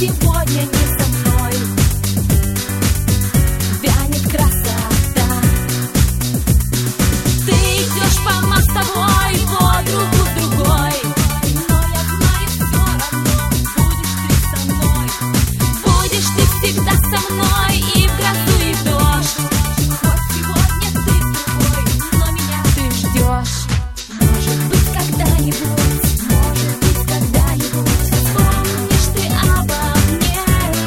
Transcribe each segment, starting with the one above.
сегодня не со мной. Вянет красота. Ты идешь по мостовой под руку другой, но я знаю, все равно будешь ты со мной. Будешь ты всегда со мной и в грозу, и в дождь. Хоть сегодня ты другой, но меня ты ждешь. Может быть, когда-нибудь, может быть, когда-нибудь вспомнишь ты обо мне.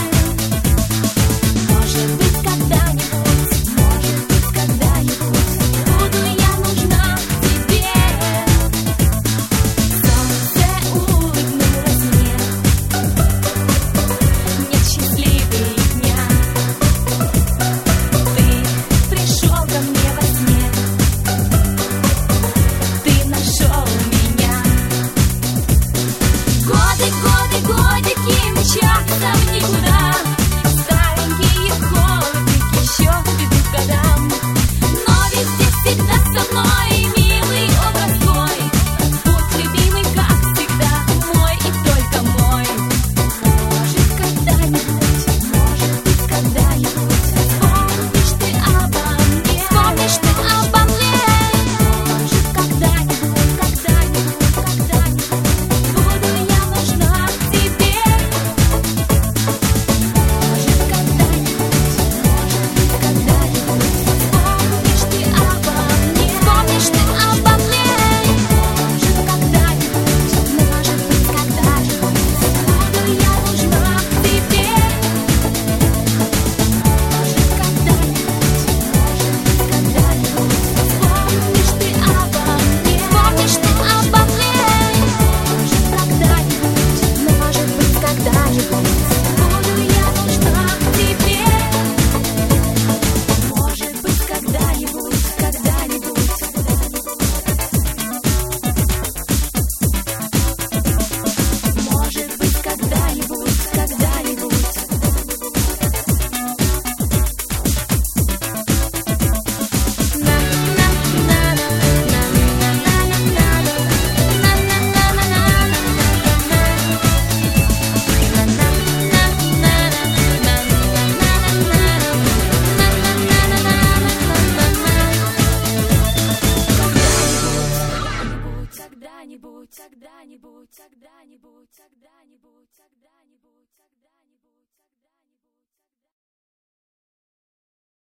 Может быть, когда-нибудь, может быть, когда-нибудь буду я нужна тебе. Солнце улыбнулось мне, нет счастливее дня. Ты пришел ко мне во сне, ты нашел меня. Годы, годы, годики мчатся в никуда. Старенькие холодики еще ведут к годам. Но везде всегда со мной милый образ твой. Будь любимый, как всегда, мой и только мой. Может, когда-нибудь, может быть, когда-нибудь вспомнишь ты обо мне. Вспомнишь ты обо мне. Может, когда-нибудь, когда-нибудь, когда-нибудь буду я нужна тебе. Может, когда-нибудь, может быть, когда-нибудь вспомнишь ты обо мне. Вспомнишь ты обо мне. Может, когда-нибудь, может быть, когда-нибудь буду я нужна тебе. Может, когда-нибудь, может быть, когда-нибудь вспомнишь ты обо мне. Вспомнишь ты обо мне. Может, когда-нибудь, может быть, когда-нибудь буду я нужна тебе. Может быть, когда-нибудь, когда-нибудь. Может быть, когда-нибудь, когда-нибудь. Когда-нибудь, когда-нибудь, когда-нибудь, когда-нибудь, когда-нибудь, когда-нибудь, когда-нибудь.